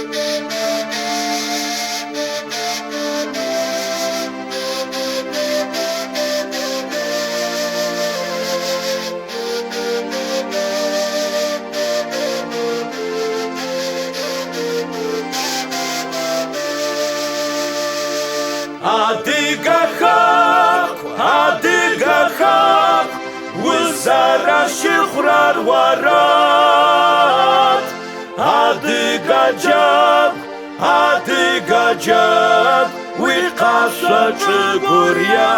Adigahak, Wizara Shikrar Warat. Adigajab, Wiqasa Chiguria.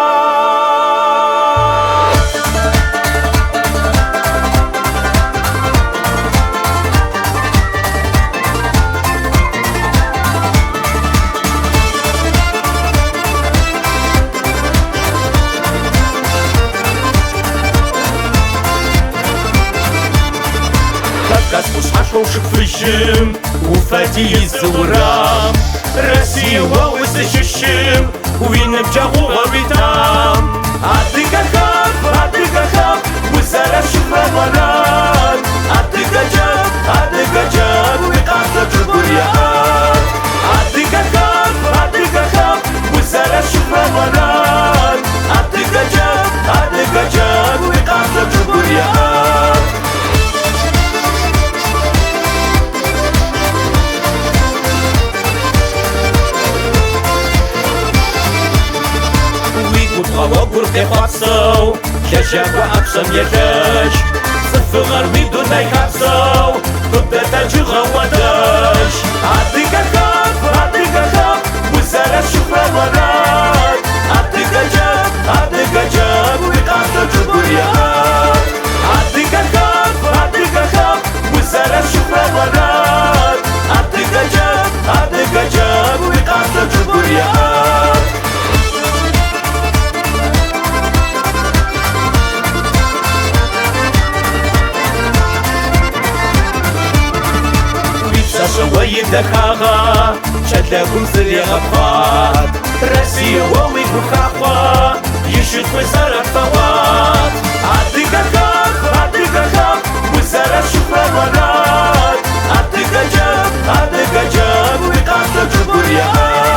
Шик флещим, уфати изурам, Россия воу защищим, уинем чагу вабитам. Адыгахак, Wizara Shikrar Warat. Adigajab, Wiqasa Chiguria. Adigahak, Wizara Shikrar Warat. Adigajab, Wiqasa Chiguria. Gur te hapsau, Shashaba Absam Yadash, Safagar Midunai Hapsau, Kubeta Juhawadash. Adigahak, Wizara Shikrar Warat. Adigajab, Wiqasa Chiguria. Adigahak, Wizara Shikrar Warat. Adigajab, Wiqasa Chiguria. Дахага, Чадлягун Зырягабхат, Россия воу Гухахва, Ищет Wizara Fawat. Adigahak, Wizara Shikrar Warat. Adigajab, Wiqasa Chiguria.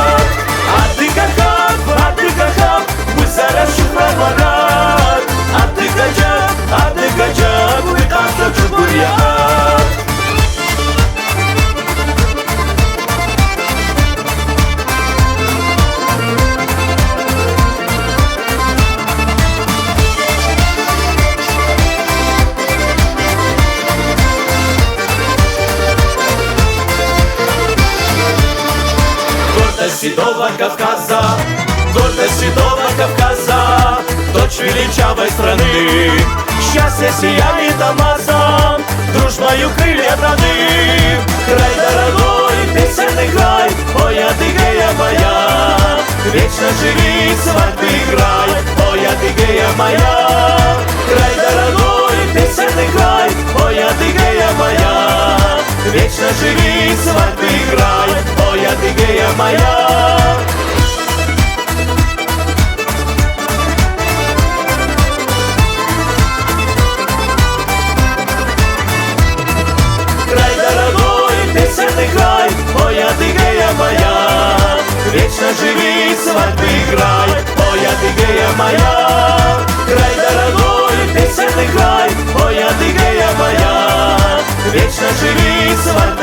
Adigahak, Wizara Shikrar Warat. Adigajab, Wiqasa Chiguria. Седого Кавказа, гордость седого Кавказа, дочь величавой страны. Счастье сияет алмазом, дружбою крылья даны. Край дорогой, песенный край, ой, Адыгея моя. Вечно живи, свадьбы играй, ой, Адыгея моя. Край дорогой, песенный край, ой, Адыгея моя. Вечно живи, свадьбы играй, ой, Адыгея моя. Край дорогой, песенный край, ой, Адыгея моя. Вечно живи, свадьбы играй, ой, Адыгея моя. Край дорогой, песенный край, ой, Адыгея моя. Вечно живи, свадьбы